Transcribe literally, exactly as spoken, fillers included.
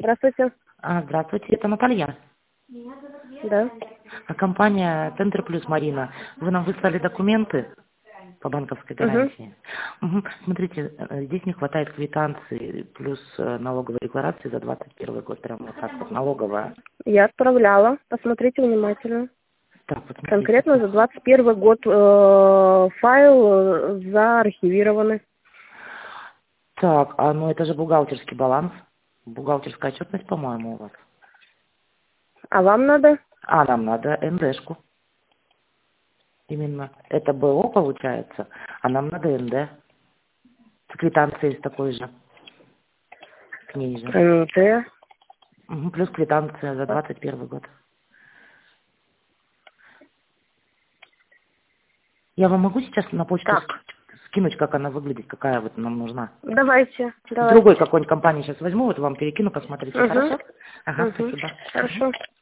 Здравствуйте. А, Здравствуйте, это Наталья. Да. А Компания «Центр Плюс», Марина. Вы нам выслали документы по банковской Угу. гарантии. Мгм. Смотрите, э, здесь не хватает квитанции плюс э, налоговой декларации за двадцать первый год. Прям вот так вот, налоговая. Я отправляла. Посмотрите внимательно. Так, вот смотрите. Конкретно за двадцать первый год э, файл э, заархивированы. Так, а ну это же бухгалтерский баланс. Бухгалтерская отчетность, по-моему, у вас. А вам надо? А нам надо эн дэ-шку. Именно. Это бэ о получается, а нам надо эн дэ. С квитанцией с такой же. К ней же. эн тэ. Мгм, плюс квитанция за двадцать первый год. Я вам могу сейчас на почту Так. с- скинуть, как она выглядит, какая вот нам нужна? Давайте. С другой Давайте. какой-нибудь компании сейчас возьму, вот вам перекину, посмотрите, Угу. хорошо? Ага, Угу. спасибо. Мгм. Хорошо.